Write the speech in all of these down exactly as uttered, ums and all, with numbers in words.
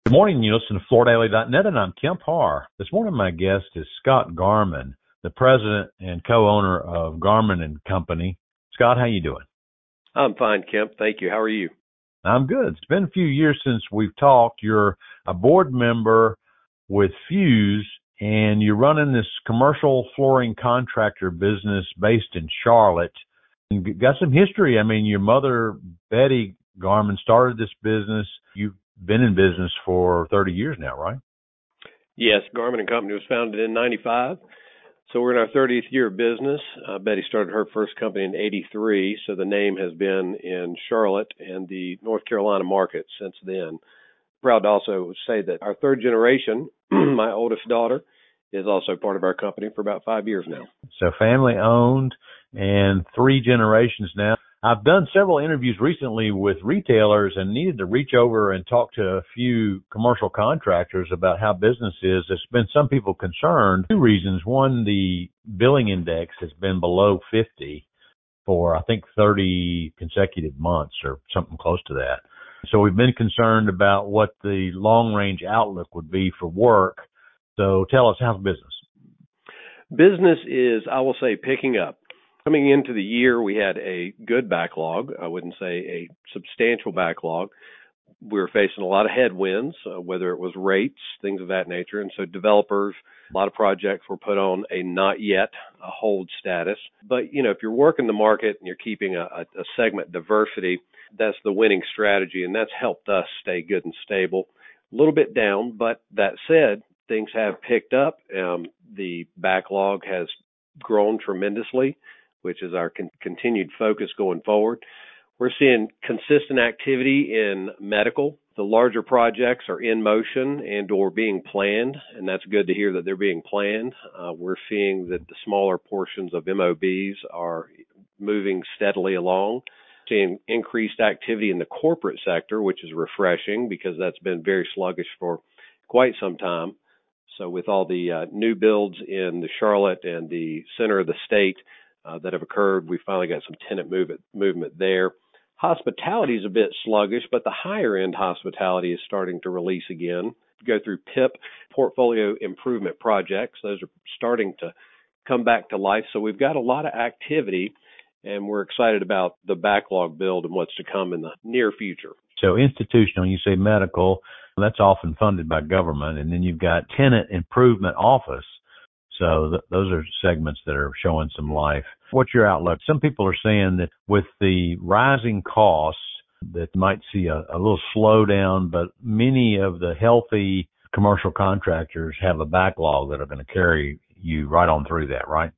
Good morning. You listen to Flor Daily dot net, and I'm Kemp Harr. This morning, my guest is Scott Garmon, the president and co-owner of Garmon and Company. Scott, how you doing? I'm fine, Kemp. Thank you. How are you? I'm good. It's been a few years since we've talked. You're a board member with Fuse, and you're running this commercial flooring contractor business based in Charlotte. You've got some history. I mean, your mother, Betty Garmon, started this business. You've been in business for thirty years now, right? Yes, Garmon and Company was founded in ninety-five. So we're in our thirtieth year of business. Uh, Betty started her first company in eighty-three, so the name has been in Charlotte and the North Carolina market since then. Proud to also say that our third generation, my oldest daughter, is also part of our company for about five years now. So family owned and three generations now. I've done several interviews recently with retailers and needed to reach over and talk to a few commercial contractors about how business is. There's been some people concerned. Two reasons. One, the billing index has been below fifty for, I think, thirty consecutive months or something close to that. So we've been concerned about what the long-range outlook would be for work. So tell us, how's business? Business is, I will say, picking up. Coming into the year, we had a good backlog. I wouldn't say a substantial backlog. We were facing a lot of headwinds, uh, whether it was rates, things of that nature. And so developers, a lot of projects were put on a not yet, a hold status. But, you know, if you're working the market and you're keeping a, a, a segment diversity, that's the winning strategy. And that's helped us stay good and stable. A little bit down, but that said, things have picked up. Um, the backlog has grown tremendously, which is our con- continued focus going forward. We're seeing consistent activity in medical. The larger projects are in motion and or being planned, and that's good to hear that they're being planned. Uh, we're seeing that the smaller portions of M O Bs are moving steadily along. Seeing increased activity in the corporate sector, which is refreshing because that's been very sluggish for quite some time. So with all the uh, new builds in the Charlotte and the center of the state, Uh, that have occurred, we finally got some tenant movement movement there. Hospitality is a bit sluggish, but the higher end hospitality is starting to release again. Go through P I P, portfolio improvement projects. Those are starting to come back to life. So we've got a lot of activity, and we're excited about the backlog build and what's to come in the near future. So institutional, you say medical, that's often funded by government, and then you've got tenant improvement office. So th- those are segments that are showing some life. What's your outlook? Some people are saying that with the rising costs that might see a, a little slowdown, but many of the healthy commercial contractors have a backlog that are going to carry you right on through that, right?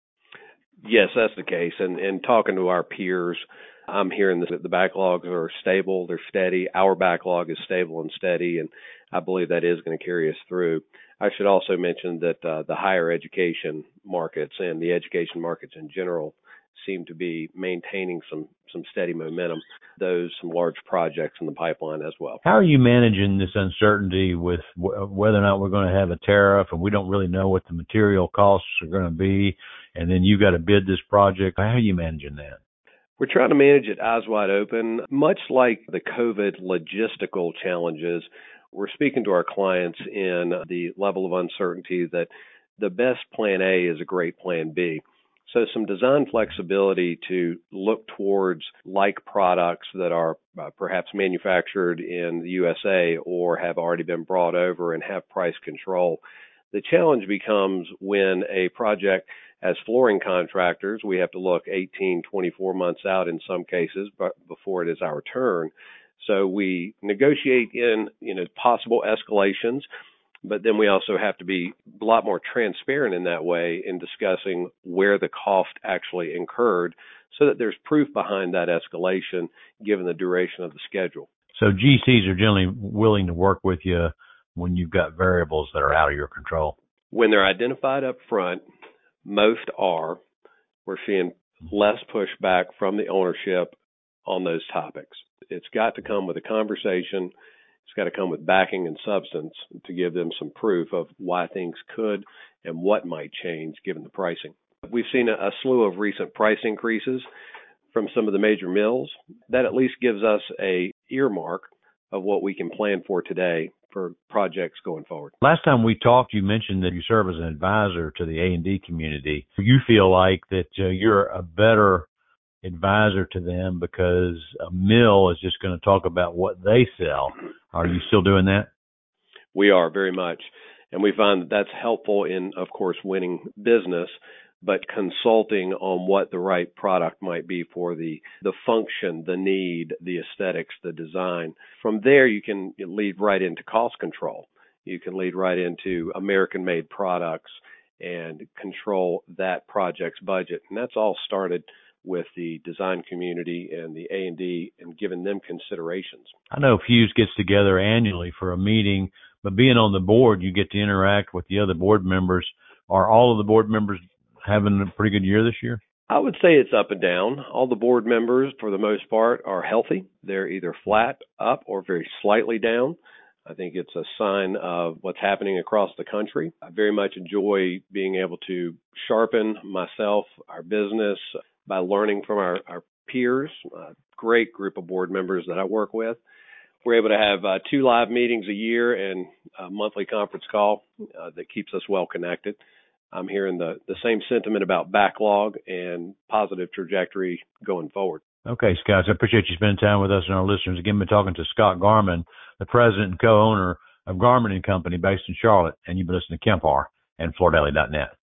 Yes, that's the case. And, and talking to our peers, I'm hearing that the backlogs are stable, they're steady. Our backlog is stable and steady, and I believe that is going to carry us through. I should also mention that uh, the higher education markets and the education markets in general seem to be maintaining some, some steady momentum. Those some large projects in the pipeline as well. How are you managing this uncertainty with w- whether or not we're going to have a tariff and we don't really know what the material costs are going to be, and then you got to bid this project? How are you managing that? We're trying to manage it eyes wide open, much like the COVID logistical challenges. We're speaking to our clients in the level of uncertainty that the best plan A is a great plan B. So some design flexibility to look towards like products that are uh, perhaps manufactured in the U S A or have already been brought over and have price control. The challenge becomes when a project, as flooring contractors, we have to look eighteen, twenty-four months out in some cases, but before it is our turn. So we negotiate in, you know, possible escalations, but then we also have to be a lot more transparent in that way in discussing where the cost actually incurred so that there's proof behind that escalation given the duration of the schedule. So G Cs are generally willing to work with you when you've got variables that are out of your control. When they're identified up front, most are. We're seeing less pushback from the ownership on those topics. It's got to come with a conversation. It's got to come with backing and substance to give them some proof of why things could and what might change given the pricing. We've seen a, a slew of recent price increases from some of the major mills. That at least gives us a earmark of what we can plan for today for projects going forward. Last time we talked, you mentioned that you serve as an advisor to the A and D community. You feel like that uh, you're a better advisor to them because a mill is just going to talk about what they sell. Are you still doing that? We are, very much. And we find that that's helpful in, of course, winning business, but consulting on what the right product might be for the, the function, the need, the aesthetics, the design. From there, you can lead right into cost control. You can lead right into American-made products and control that project's budget. And that's all started with the design community and the A and D and giving them considerations. I know Fuse gets together annually for a meeting, but being on the board, you get to interact with the other board members. Are all of the board members having a pretty good year this year? I would say it's up and down. All the board members, for the most part, are healthy. They're either flat, up, or very slightly down. I think it's a sign of what's happening across the country. I very much enjoy being able to sharpen myself, our business, by learning from our, our peers, a great group of board members that I work with. We're able to have uh, two live meetings a year and a monthly conference call uh, that keeps us well connected. I'm hearing the, the same sentiment about backlog and positive trajectory going forward. Okay, Scott, I appreciate you spending time with us and our listeners. Again, we're talking to Scott Garmon, the president and co-owner of Garmon and Company based in Charlotte, and you've been listening to Kemp Harr and Florida Daily dot net.